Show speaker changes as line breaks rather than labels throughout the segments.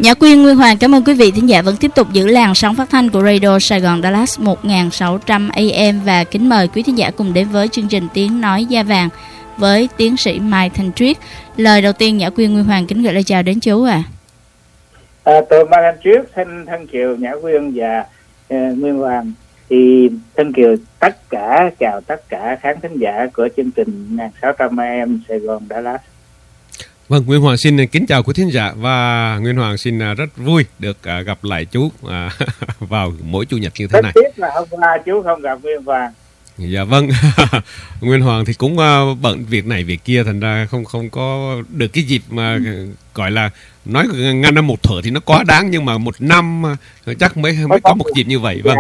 Nhã Quyên, Nguyên Hoàng cảm ơn quý vị thính giả vẫn tiếp tục giữ làn sóng phát thanh của Radio Sài Gòn Dallas 1600 AM và kính mời quý thính giả cùng đến với chương trình Tiếng Nói Da Vàng với tiến sĩ Mai Thanh Triết. Lời đầu tiên Nhã Quyên, Nguyên Hoàng kính gửi lời chào đến chú ạ.
Tôi Mai Thanh Triết xin thân chào Nhã Quyên và Nguyên Hoàng. Thì thân chào tất cả khán thính giả của chương trình 1600 AM Sài Gòn Dallas.
Vâng, Nguyên Hoàng xin kính chào quý thính giả và Nguyên Hoàng xin rất vui được gặp lại chú vào mỗi chủ nhật như thế này.
Rất tiếc là hôm qua chú không gặp Nguyên Hoàng.
Dạ vâng, Nguyên Hoàng thì cũng bận việc này việc kia, thành ra không có được cái dịp mà gọi là nói ngăn năm một thở thì nó quá đáng, nhưng mà một năm chắc mới có một dịp như vậy. Vâng.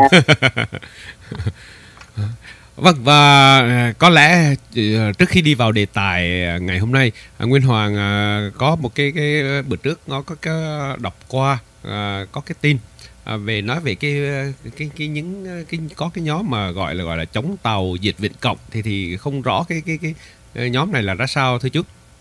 Vâng, và có lẽ trước khi đi vào đề tài ngày hôm nay, Nguyên Hoàng có một cái bữa trước nó có cái đọc qua có cái tin về nói về có cái nhóm mà gọi là chống tàu diệt Việt Cộng, thì không rõ cái nhóm này là ra sao thưa chú?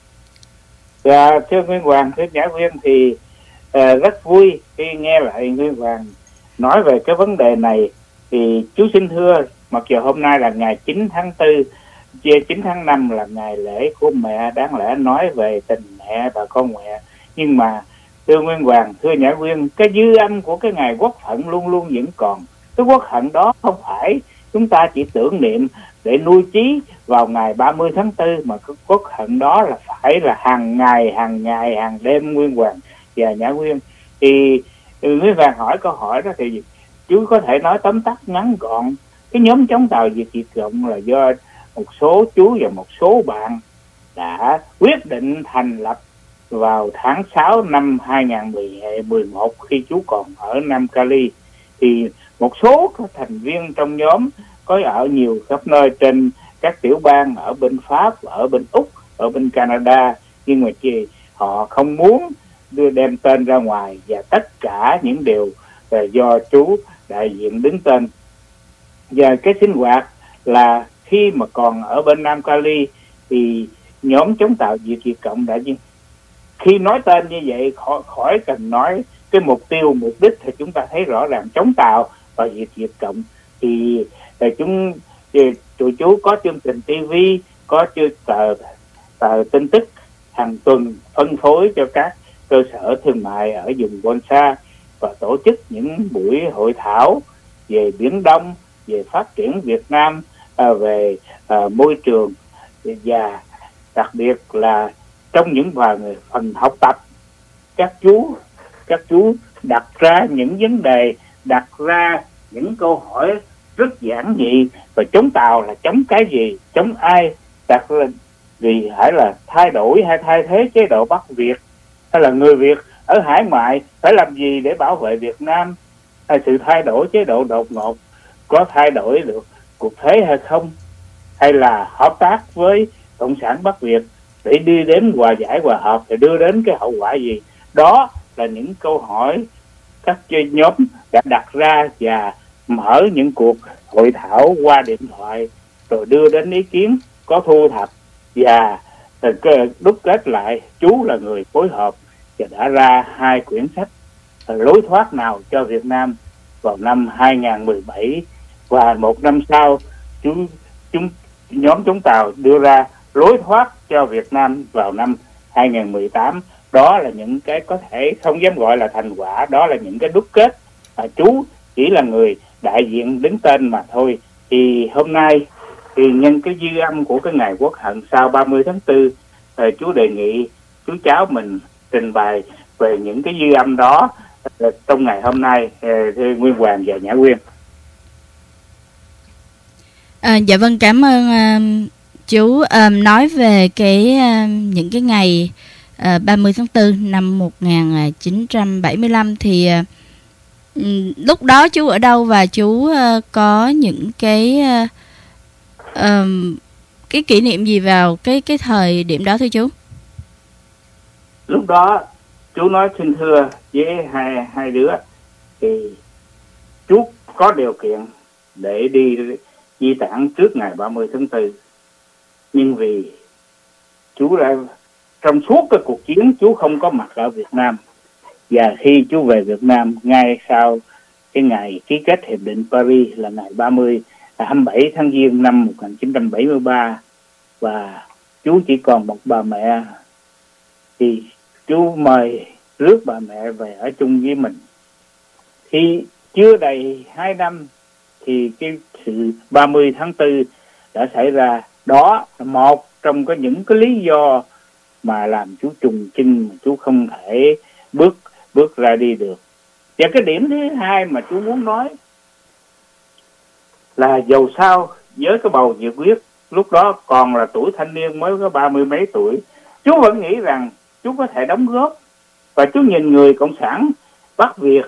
Dạ, thưa Nguyên Hoàng, thưa Nhã Quyên, thì rất vui khi nghe lại Nguyên Hoàng nói về cái vấn đề này. Thì chú xin thưa, mặc dù hôm nay là ngày 9 tháng 4, 9 tháng 5 là ngày lễ của mẹ, đáng lẽ nói về tình mẹ và con mẹ, nhưng mà thưa Nguyên Hoàng, thưa Nhã Quyên, cái dư âm của cái ngày quốc hận luôn luôn vẫn còn. Cái quốc hận đó không phải chúng ta chỉ tưởng niệm để nuôi trí vào ngày 30 tháng 4, mà cái quốc hận đó là phải là hàng ngày, hàng đêm Nguyên Hoàng và Nhã Quyên. Thì Nguyên Hoàng hỏi câu hỏi đó thì chú có thể nói tóm tắt ngắn gọn. Cái nhóm chống tàu diệt Việt Cộng là do một số chú và một số bạn đã quyết định thành lập vào tháng 6 năm 2011 khi chú còn ở Nam Cali. Thì một số các thành viên trong nhóm có ở nhiều khắp nơi trên các tiểu bang, ở bên Pháp, ở bên Úc, ở bên Canada, nhưng mà họ không muốn đem tên ra ngoài, và tất cả những điều do chú đại diện đứng tên. Và cái sinh hoạt là khi mà còn ở bên Nam Cali thì nhóm chống tàu diệt Việt Cộng đã, khi nói tên như vậy khỏi cần nói cái mục tiêu mục đích thì chúng ta thấy rõ ràng chống tàu và diệt Việt Cộng. Thì tụi chú có chương trình TV, có tờ tin tức hàng tuần phân phối cho các cơ sở thương mại ở vùng Quang Sa, và tổ chức những buổi hội thảo về Biển Đông, về phát triển Việt Nam, về môi trường, và đặc biệt là trong những phần học tập, các chú đặt ra những vấn đề, đặt ra những câu hỏi rất giản dị. Và chống tàu là chống cái gì, chống ai, đặt lên vì phải là thay đổi hay thay thế chế độ Bắc Việt, hay là người Việt ở hải ngoại phải làm gì để bảo vệ Việt Nam, hay sự thay đổi chế độ đột ngột có thay đổi được cuộc thế hay không, hay là hợp tác với Cộng sản Bắc Việt để đi đến hòa giải hòa hợp thì đưa đến cái hậu quả gì. Đó là những câu hỏi các nhóm đã đặt ra, và mở những cuộc hội thảo qua điện thoại rồi đưa đến ý kiến có thu thập, và đúc kết lại. Chú là người phối hợp và đã ra 2 quyển sách Lối thoát nào cho Việt Nam vào năm 2017, và một năm sau nhóm chống tàu đưa ra Lối thoát cho Việt Nam vào năm 2018. Đó là những cái có thể không dám gọi là thành quả, đó là những cái đúc kết. Chú chỉ là người đại diện đứng tên mà thôi. Thì hôm nay thì nhân cái dư âm của cái ngày quốc hận sau 30 tháng 4, chú đề nghị chú cháu mình trình bày về những cái dư âm đó trong ngày hôm nay, thưa Nguyên Hoàng và Nhã Quyên.
Dạ vâng, cảm ơn chú. Nói về những cái ngày 30 tháng 4 năm 1975 thì lúc đó chú ở đâu, và chú có những cái kỷ niệm gì vào cái thời điểm đó thưa chú?
Lúc đó chú nói xin thưa với hai đứa, thì chú có điều kiện để đi di tản trước ngày 30 tháng 4, nhưng vì chú đã trong suốt cái cuộc chiến chú không có mặt ở Việt Nam, Và khi chú về Việt Nam ngay sau cái ngày ký kết Hiệp định Paris là ngày 27 tháng Giêng năm 1973, và chú chỉ còn một bà mẹ, thì chú mời rước bà mẹ về ở chung với mình. Khi chưa đầy 2 năm thì cái sự 30 tháng 4 đã xảy ra. Đó là một trong những cái lý do mà làm chú trùng chinh, mà chú không thể bước ra đi được. Và cái điểm thứ hai mà chú muốn nói là dầu sao với cái bầu nhiệt huyết, lúc đó còn là tuổi thanh niên, mới có 30 mấy tuổi, chú vẫn nghĩ rằng chú có thể đóng góp. Và chú nhìn người Cộng sản Bắc Việt,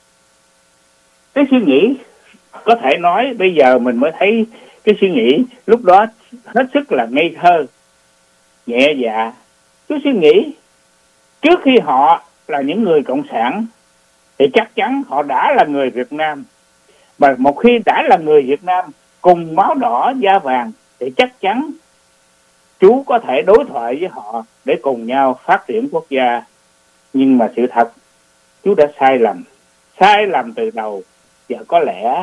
cái suy nghĩ có thể nói bây giờ mình mới thấy cái suy nghĩ lúc đó hết sức là ngây thơ, nhẹ dạ. Chú suy nghĩ trước khi họ là những người Cộng sản thì chắc chắn họ đã là người Việt Nam. Và một khi đã là người Việt Nam cùng máu đỏ da vàng thì chắc chắn chú có thể đối thoại với họ để cùng nhau phát triển quốc gia. Nhưng mà sự thật, chú đã sai lầm từ đầu. Và có lẽ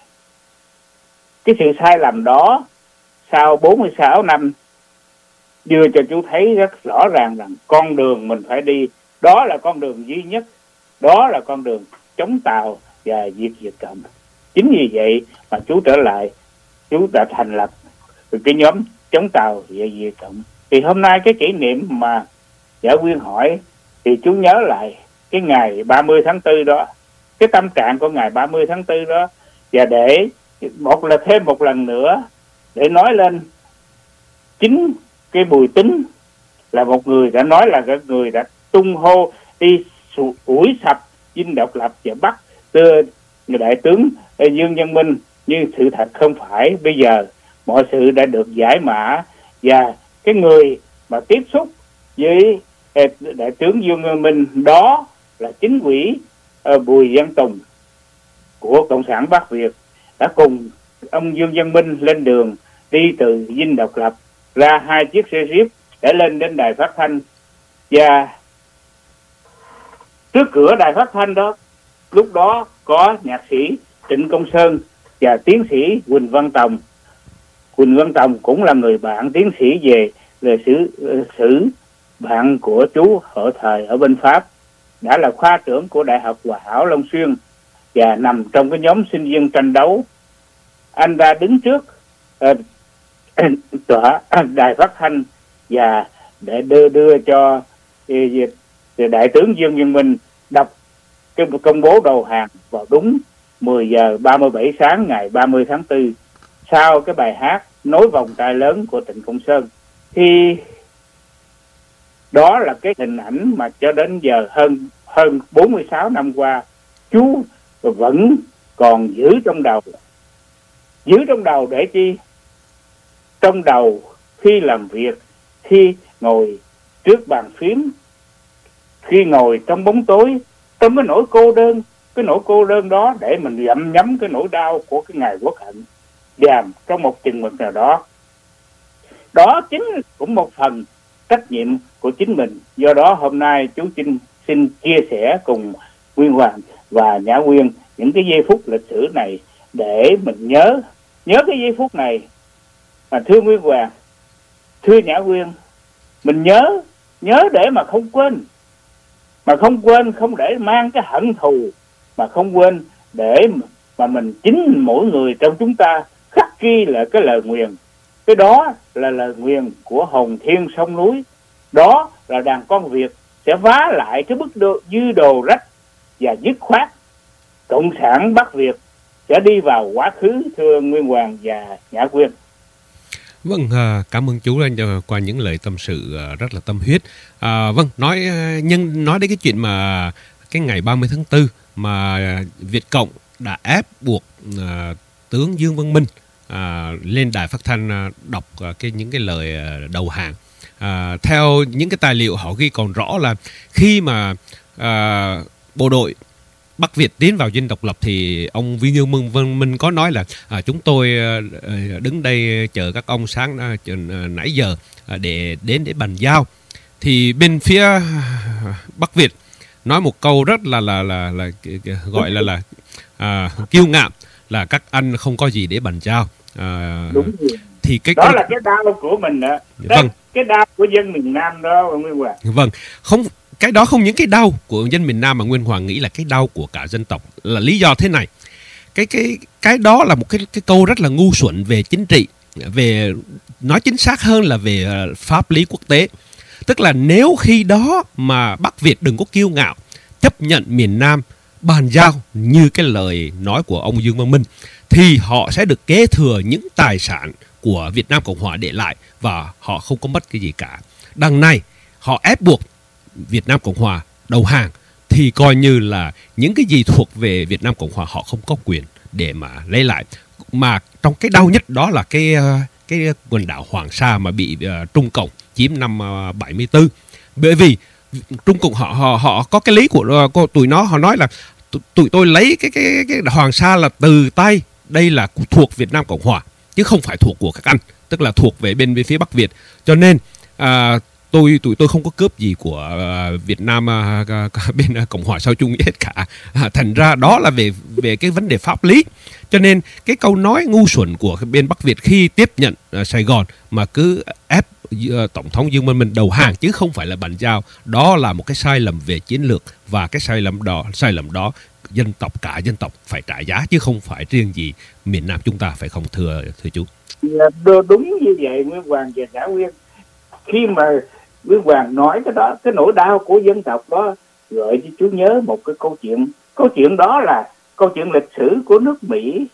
cái sự sai lầm đó sau 46 năm đưa cho chú thấy rất rõ ràng rằng con đường mình phải đi, đó là con đường duy nhất, đó là con đường chống Tàu và diệt Việt Cộng. Chính vì vậy mà chú trở lại, chú đã thành lập cái nhóm chống Tàu và Việt Cộng. Thì hôm nay cái kỷ niệm mà Dạ Quyên hỏi thì chú nhớ lại cái ngày 30 tháng 4 đó, cái tâm trạng của ngày 30 tháng 4 đó, và để thêm một lần nữa để nói lên chính cái Bùi Tín là một người đã nói là cái người đã tung hô đi ủi sập dinh độc lập và bắt đại tướng Dương Văn Minh. Nhưng sự thật không phải. Bây giờ mọi sự đã được giải mã, và cái người mà tiếp xúc với đại tướng Dương Văn Minh đó là chính ủy Bùi Văn Tùng của Cộng sản Bắc Việt đã cùng ông Dương Văn Minh lên đường đi từ dinh độc lập ra 2 chiếc xe jeep để lên đến đài phát thanh. Và trước cửa đài phát thanh đó, lúc đó có nhạc sĩ Trịnh Công Sơn và tiến sĩ Huỳnh Văn Tòng. Huỳnh Văn Tòng cũng là người bạn tiến sĩ về lịch sử, bạn của chú ở thời ở bên Pháp, đã là khoa trưởng của Đại học Hòa Hảo Long Xuyên và nằm trong cái nhóm sinh viên tranh đấu. Anh ta đứng trước đài phát thanh và để đưa cho đại tướng Dương Văn Minh đọc cái công bố đầu hàng vào đúng 10 giờ 37 sáng ngày 30 tháng 4 sau cái bài hát Nối vòng tay lớn của Trịnh Công Sơn. Thì đó là cái hình ảnh mà cho đến giờ hơn 46 năm qua chú vẫn còn giữ trong đầu. Giữ trong đầu để chi? Trong đầu khi làm việc, khi ngồi trước bàn phím, khi ngồi trong bóng tối, trong cái nỗi cô đơn đó để mình gặm nhấm cái nỗi đau của cái ngày quốc hận. Và trong một chừng mực nào đó, đó chính cũng một phần trách nhiệm của chính mình. Do đó hôm nay chú xin chia sẻ cùng Nguyên Hoàng và Nhã Quyên những cái giây phút lịch sử này để mình nhớ cái giây phút này. Thưa Nguyên Hoàng, thưa Nhã Quyên, mình nhớ để mà không quên, không để mang cái hận thù, mà không quên để mà mình chính mỗi người trong chúng ta khắc ghi là cái lời nguyền. Cái đó là lời nguyền của hồn thiên sông núi. Đó là đàn con Việt sẽ vá lại cái bức dư đồ rách và dứt khoát. Cộng sản Bắc Việt sẽ đi vào quá khứ, thưa Nguyên Hoàng và Nhã Quyên.
Vâng, cảm ơn chú qua những lời tâm sự rất là tâm huyết. Vâng, nói đến cái chuyện mà cái ngày 30 tháng 4 mà Việt Cộng đã ép buộc tướng Dương Văn Minh lên đài phát thanh đọc những cái lời đầu hàng. Theo những cái tài liệu họ ghi còn rõ là khi mà bộ đội Bắc Việt tiến vào dinh độc lập thì ông Dương Văn Minh có nói là chúng tôi đứng đây chờ các ông sáng nãy giờ để bàn giao. Thì bên phía Bắc Việt nói một câu rất gọi là kiêu ngạo là các anh không có gì để bàn giao.
Đúng rồi.
Thì
đó là cái đau của mình đó.
Vâng.
Cái đau của dân miền Nam đó, Nguyên Hoàng.
Vâng, không, cái đó không những cái đau của dân miền Nam mà Nguyên Hoàng nghĩ là cái đau của cả dân tộc. Là lý do thế này. Cái đó là một cái câu rất là ngu xuẩn về chính trị, về nói chính xác hơn là về pháp lý quốc tế. Tức là nếu khi đó mà Bắc Việt đừng có kiêu ngạo chấp nhận miền Nam bàn giao như cái lời nói của ông Dương Văn Minh, thì họ sẽ được kế thừa những tài sản của Việt Nam Cộng Hòa để lại và họ không có mất cái gì cả. Đằng này họ ép buộc Việt Nam Cộng Hòa đầu hàng thì coi như là những cái gì thuộc về Việt Nam Cộng Hòa họ không có quyền để mà lấy lại. Mà trong cái đau nhất đó là cái quần đảo Hoàng Sa mà bị Trung Cộng chiếm năm 74. Bởi vì Trung Cộng họ có cái lý của tụi nó, họ nói là tụi tôi lấy cái Hoàng Sa là từ tay, đây là thuộc Việt Nam Cộng Hòa chứ không phải thuộc của các anh, tức là thuộc về bên phía Bắc Việt. Cho nên tụi tôi không có cướp gì của Việt Nam bên Cộng Hòa sau Trung hết cả. Thành ra đó là về cái vấn đề pháp lý. Cho nên cái câu nói ngu xuẩn của bên Bắc Việt khi tiếp nhận Sài Gòn mà cứ ép Tổng thống Dương Văn Minh đầu hàng chứ không phải là bàn giao, đó là một cái sai lầm về chiến lược, và cái sai lầm đó cả dân tộc phải trả giá chứ không phải riêng gì miền Nam chúng ta, phải không thưa chú?
Đúng như vậy Nguyên Hoàng và Nhã Nguyên. Khi mà Nguyên Hoàng nói cái đó, cái nỗi đau của dân tộc đó, gợi cho chú nhớ một cái câu chuyện. Câu chuyện đó là câu chuyện lịch sử của nước Mỹ.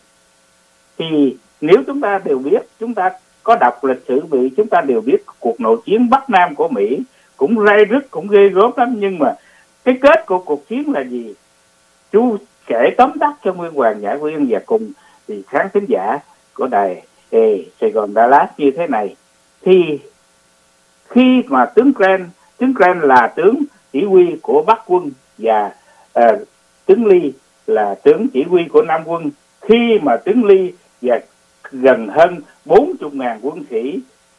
Thì nếu chúng ta đều biết, chúng ta có đọc lịch sử Mỹ, chúng ta đều biết cuộc nội chiến Bắc Nam của Mỹ cũng ray rứt, cũng ghê gớm lắm. Nhưng mà cái kết của cuộc chiến là gì? Chú kể tóm tắt cho Nguyên Hoàng, Nhã Nguyên và cùng thì khán thính giả của đài Sài Gòn Dallas như thế này. Thì khi mà tướng Grant là tướng chỉ huy của Bắc quân và tướng Lee là tướng chỉ huy của Nam quân, khi mà tướng Lee và gần hơn 40.000 quân sĩ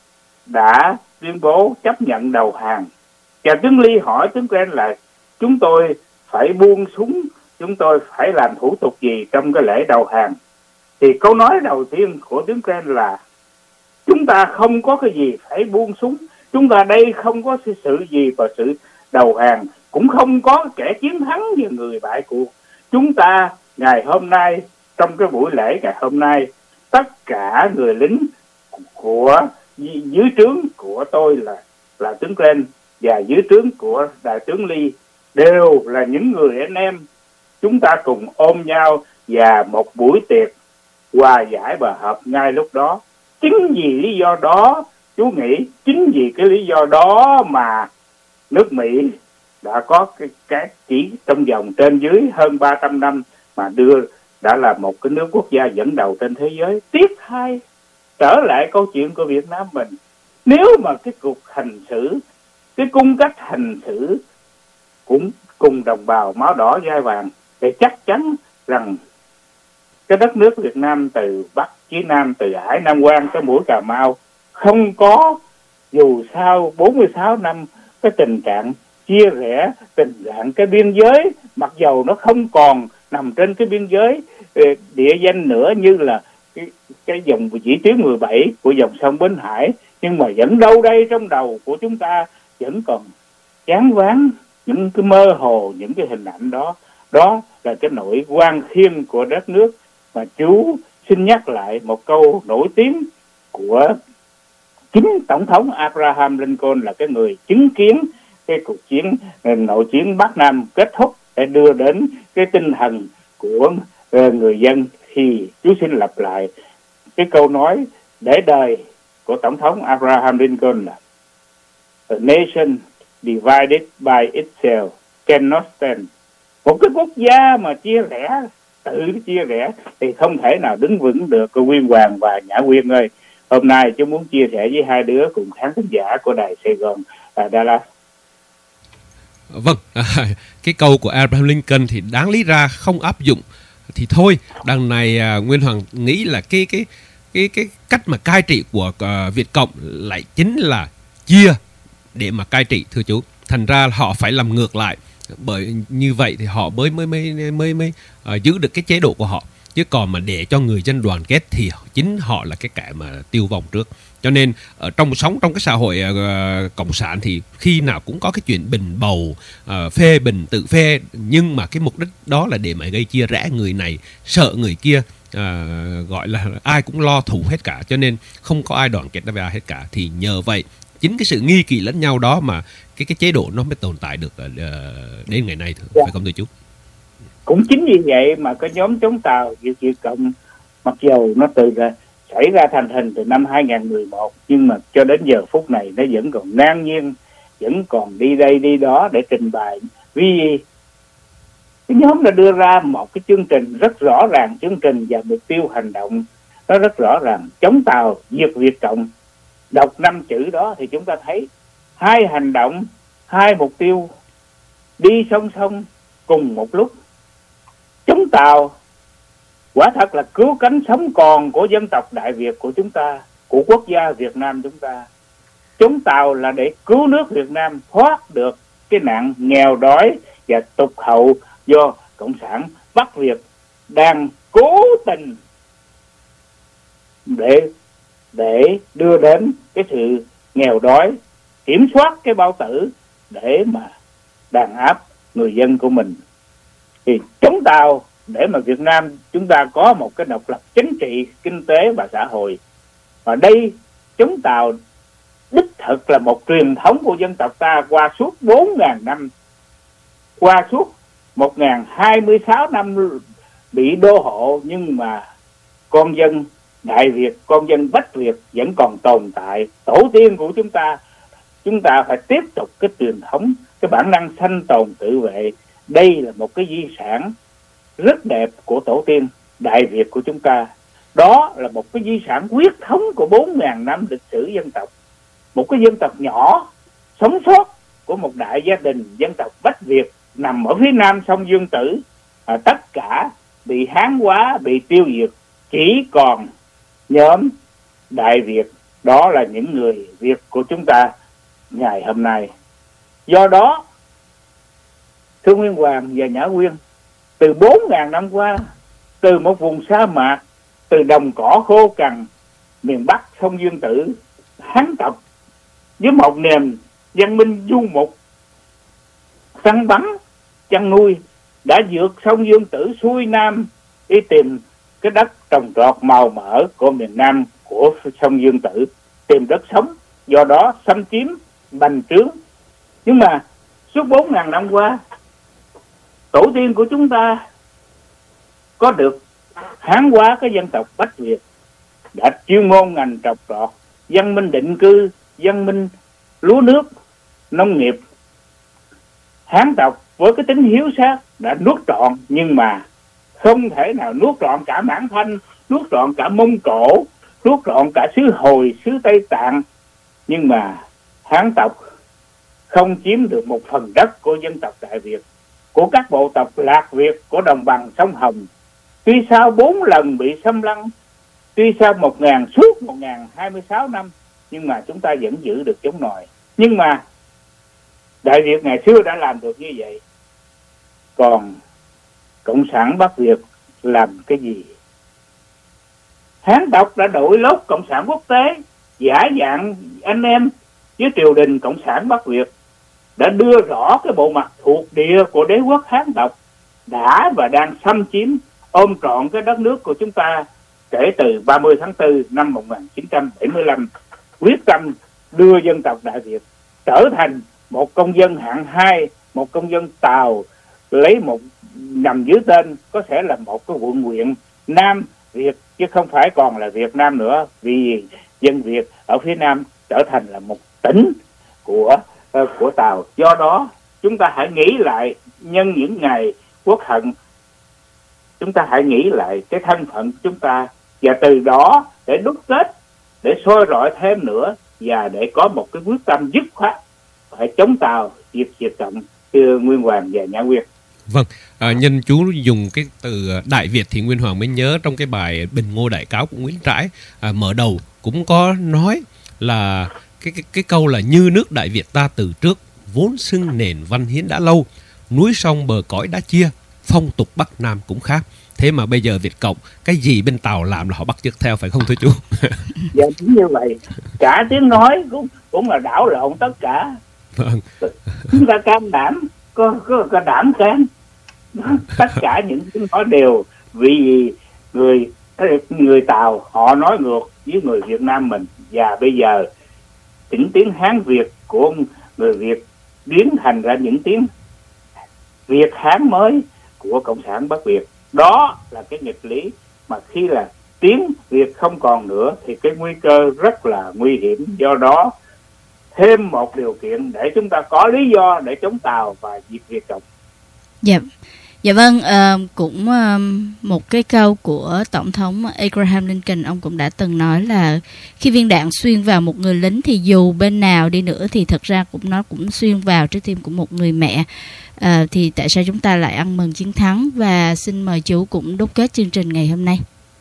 đã tuyên bố chấp nhận đầu hàng, và tướng Lee hỏi tướng Grant là chúng tôi phải buông súng, chúng tôi phải làm thủ tục gì trong cái lễ đầu hàng, thì câu nói đầu tiên của tướng Grant là chúng ta không có cái gì phải buông súng, chúng ta đây không có sự gì và sự đầu hàng, cũng không có kẻ chiến thắng như người bại cuộc. Chúng ta ngày hôm nay, trong cái buổi lễ ngày hôm nay, tất cả người lính của dưới trướng của tôi là tướng Grant và dưới trướng của đại tướng Lee đều là những người anh em. Chúng ta cùng ôm nhau và một buổi tiệc hòa giải và hợp ngay lúc đó. Chính vì lý do đó, chú nghĩ chính vì cái lý do đó mà nước Mỹ đã có cái chỉ trong vòng trên dưới hơn 300 năm mà đã là một cái nước quốc gia dẫn đầu trên thế giới. Tiếc thay, trở lại câu chuyện của Việt Nam mình, nếu mà cái cuộc hành xử, cái cung cách hành xử cũng cùng đồng bào máu đỏ da vàng, thì chắc chắn rằng cái đất nước Việt Nam từ Bắc chí Nam, từ Hải Nam Quan tới mũi Cà Mau, không có dù sau 46 năm cái tình trạng chia rẽ, tình trạng cái biên giới, mặc dầu nó không còn nằm trên cái biên giới địa danh nữa như là cái dòng vĩ tuyến 17 của dòng sông Bến Hải, nhưng mà vẫn đâu đây trong đầu của chúng ta vẫn còn chán ván những cái mơ hồ, những cái hình ảnh đó. Đó là cái nỗi oan khiên của đất nước mà chú xin nhắc lại một câu nổi tiếng của chính Tổng thống Abraham Lincoln, là cái người chứng kiến cái cuộc chiến nội chiến Bắc Nam kết thúc để đưa đến cái tinh thần của người dân. Thì chú xin lặp lại cái câu nói để đời của Tổng thống Abraham Lincoln là "A nation divided by itself cannot stand." Một cái quốc gia mà tự chia rẽ thì không thể nào đứng vững được. Nguyên Hoàng và Nhã Nguyên ơi, hôm nay chú muốn chia sẻ với hai đứa cùng khán thính giả của đài Sài Gòn Dallas.
Vâng, cái câu của Abraham Lincoln thì đáng lý ra không áp dụng thì thôi. Đằng này Nguyên Hoàng nghĩ là cái cách mà cai trị của Việt Cộng lại chính là chia để mà cai trị, thưa chú. Thành ra họ phải làm ngược lại. bởi như vậy thì họ mới giữ được cái chế độ của họ. Chứ còn mà để cho người dân đoàn kết thì chính họ là cái kẻ mà tiêu vong trước. Cho nên sống trong cái xã hội cộng sản thì khi nào cũng có cái chuyện bình bầu, phê bình tự phê, nhưng mà cái mục đích đó là để mà gây chia rẽ, người này sợ người kia, gọi là ai cũng lo thù hết cả, cho nên không có ai đoàn kết với ai hết cả. Thì nhờ vậy, chính cái sự nghi kỵ lẫn nhau đó mà cái chế độ nó mới tồn tại được đến ngày nay, phải không thưa chú?
Cũng chính vì vậy mà cái nhóm chống Tàu Việt Cộng, mặc dù nó xảy ra thành hình từ năm 2011, nhưng mà cho đến giờ phút này nó vẫn còn ngang nhiên, vẫn còn đi đây đi đó để trình bày. Vì cái nhóm đã đưa ra một cái chương trình rất rõ ràng, chương trình và mục tiêu hành động nó rất rõ ràng: chống Tàu diệt Việt Cộng. Đọc 5 chữ đó thì chúng ta thấy hai hành động, hai mục tiêu đi song song cùng một lúc. Chống Tàu quả thật là cứu cánh sống còn của dân tộc Đại Việt của chúng ta, của quốc gia Việt Nam chúng ta. Chống Tàu là để cứu nước Việt Nam thoát được cái nạn nghèo đói và tụt hậu do Cộng sản Bắc Việt đang cố tình để đưa đến cái sự nghèo đói, kiểm soát cái bao tử để mà đàn áp người dân của mình. Thì chống Tàu để mà Việt Nam chúng ta có một cái độc lập chính trị, kinh tế và xã hội. Và đây, chống Tàu đích thực là một truyền thống của dân tộc ta qua suốt 4.000 năm, qua suốt 1.026 năm bị đô hộ, nhưng mà con dân Đại Việt, con dân Bách Việt vẫn còn tồn tại. Tổ tiên của chúng ta phải tiếp tục cái truyền thống, cái bản năng sanh tồn tự vệ. Đây là một cái di sản rất đẹp của tổ tiên Đại Việt của chúng ta. Đó là một cái di sản huyết thống của 4.000 năm lịch sử dân tộc. Một cái dân tộc nhỏ sống sót của một đại gia đình dân tộc Bách Việt nằm ở phía nam sông Dương Tử. Tất cả bị Hán hóa, bị tiêu diệt. Chỉ còn nhóm Đại Việt, đó là những người Việt của chúng ta ngày hôm nay. Do đó, thưa Nguyên Hoàng và Nhã Quyên, từ 4.000 năm qua, từ một vùng sa mạc, từ đồng cỏ khô cằn miền Bắc sông Dương Tử, Hán tộc với một nền văn minh du mục, săn bắn, chăn nuôi đã vượt sông Dương Tử xuôi nam đi tìm cái đất trồng trọt màu mỡ của miền Nam của sông Dương Tử, tìm đất sống, do đó xâm chiếm, bành trướng. Nhưng mà suốt 4.000 năm qua, tổ tiên của chúng ta có được Hán hóa cái dân tộc Bách Việt, đã chuyên môn ngành trồng trọt, văn minh định cư, văn minh lúa nước, nông nghiệp. Hán tộc với cái tính hiếu sát đã nuốt trọn, nhưng mà không thể nào nuốt trọn cả Mãn Thanh, nuốt trọn cả Mông Cổ, nuốt trọn cả xứ Hồi, xứ Tây Tạng. Nhưng mà Hán tộc không chiếm được một phần đất của dân tộc Đại Việt, của các bộ tộc Lạc Việt của đồng bằng sông Hồng. Tuy sau 4 lần bị xâm lăng, tuy sau suốt 1.026 năm, nhưng mà chúng ta vẫn giữ được chống nòi. Nhưng mà Đại Việt ngày xưa đã làm được như vậy, còn Cộng sản Bắc Việt làm cái gì? Hán tộc đã đội lốt Cộng sản quốc tế, giả dạng anh em với triều đình Cộng sản Bắc Việt, đã đưa rõ cái bộ mặt thuộc địa của đế quốc Hán tộc, đã và đang xâm chiếm, ôm trọn cái đất nước của chúng ta kể từ 30 tháng 4 năm 1975, quyết tâm đưa dân tộc Đại Việt trở thành một công dân hạng 2, một công dân Tàu, lấy một nằm dưới tên có thể là một cái quận huyện Nam Việt, chứ không phải còn là Việt Nam nữa, vì dân Việt ở phía Nam trở thành là một tỉnh của Tàu. Do đó chúng ta hãy nghĩ lại, nhân những ngày Quốc hận, chúng ta hãy nghĩ lại cái thân phận của chúng ta, và từ đó để đúc kết, để soi rọi thêm nữa, và để có một cái quyết tâm dứt khoát phải chống Tàu diệt Cộng, thưa Nguyên Hoàng và Nhã Quyên.
Vâng, nhân chú dùng cái từ Đại Việt thì Nguyên Hoàng mới nhớ trong cái bài Bình Ngô Đại Cáo của Nguyễn Trãi, mở đầu cũng có nói là cái câu là như nước Đại Việt ta từ trước, vốn xưng nền văn hiến đã lâu, núi sông bờ cõi đã chia, phong tục Bắc Nam cũng khác. Thế mà bây giờ Việt Cộng, cái gì bên Tàu làm là họ bắt chước theo, phải không thưa chú?
Dạ chính như vậy. Cả tiếng nói cũng là đảo lộn tất cả.
Vâng.
Chúng ta can đảm, có đảm can. Tất cả những tiếng nói đều vì người Tàu họ nói ngược với người Việt Nam mình, và bây giờ những tiếng Hán Việt của người Việt biến thành ra những tiếng Việt Hán mới của Cộng sản Bắc Việt. Đó là cái nghịch lý mà khi là tiếng Việt không còn nữa thì cái nguy cơ rất là nguy hiểm. Do đó thêm một điều kiện để chúng ta có lý do để chống Tàu và diệt Việt Cộng.
Dạ vâng, cũng một cái câu của Tổng thống Abraham Lincoln, ông cũng đã từng nói là khi viên đạn xuyên vào một người lính thì dù bên nào đi nữa thì thật ra nó cũng xuyên vào trái tim của một người mẹ. Thì tại sao chúng ta lại ăn mừng chiến thắng? Và xin mời chú cũng đúc kết chương trình ngày hôm nay.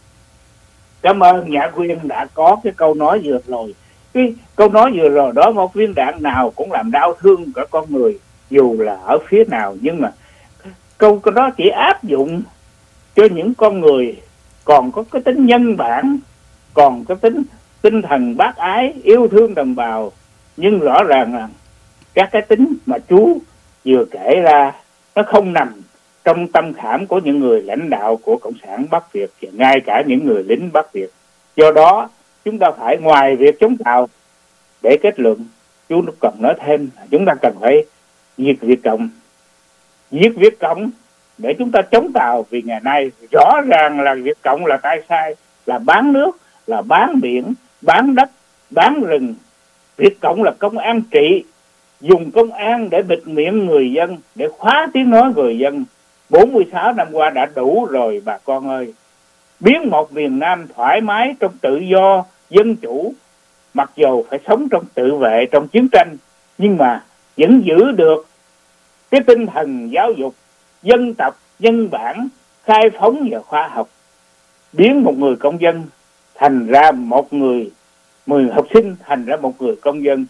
Cảm ơn Nhã Quyên đã có cái câu nói vừa rồi. Cái câu nói vừa rồi đó, một viên đạn nào cũng làm đau thương cả con người, dù là ở phía nào. Nhưng mà câu đó chỉ áp dụng cho những con người còn có cái tính nhân bản, còn có tính tinh thần bác ái, yêu thương đồng bào. Nhưng rõ ràng là các cái tính mà chú vừa kể ra nó không nằm trong tâm khảm của những người lãnh đạo của Cộng sản Bắc Việt và ngay cả những người lính Bắc Việt. Do đó chúng ta phải ngoài việc chống Tàu để kết luận, chú cần nói thêm chúng ta cần phải diệt Việt Cộng. Diệt Việt Cộng để chúng ta chống Tàu, vì ngày nay rõ ràng là Việt Cộng là tay sai, là bán nước, là bán biển, bán đất, bán rừng. Việt Cộng là công an trị, dùng công an để bịt miệng người dân, để khóa tiếng nói người dân. 46 năm qua đã đủ rồi bà con ơi. Biến một miền Nam thoải mái trong tự do, dân chủ, mặc dù phải sống trong tự vệ, trong chiến tranh, nhưng mà vẫn giữ được cái tinh thần giáo dục dân tộc, nhân bản, khai phóng và khoa học. Biến một người công dân thành ra một người học sinh thành ra một người công dân,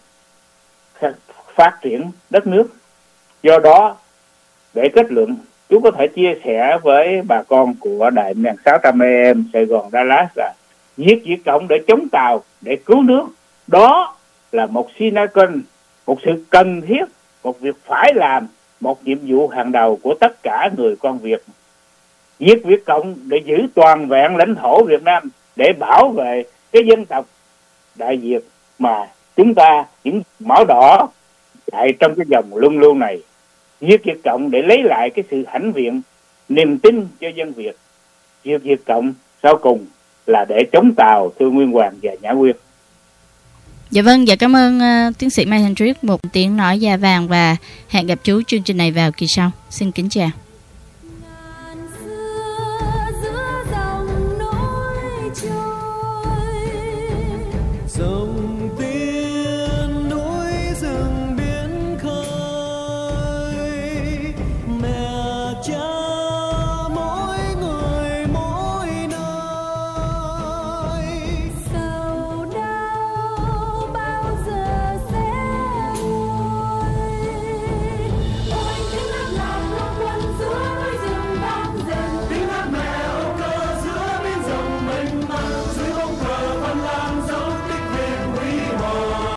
phát triển đất nước. Do đó để kết luận, chú có thể chia sẻ với bà con của Đài 1600 AM Sài Gòn Dallas là giết Việt Cộng để chống Tàu, để cứu nước. Đó là một synagon, một sự cần thiết, một việc phải làm, một nhiệm vụ hàng đầu của tất cả người con Việt. Giết Việt Cộng để giữ toàn vẹn lãnh thổ Việt Nam, để bảo vệ cái dân tộc Đại Việt mà chúng ta những máu đỏ chạy trong cái dòng luân lưu này. Giết Việt Cộng để lấy lại cái sự hãnh diện, niềm tin cho dân Việt. Giết Việt Cộng sau cùng là để chống Tàu, thưa Nguyên Hoàng và Nhã Quyên.
Dạ vâng, dạ cảm ơn tiến sĩ Mai Thành Triết, một tiếng nói da vàng, và hẹn gặp chú chương trình này vào kỳ sau. Xin kính chào.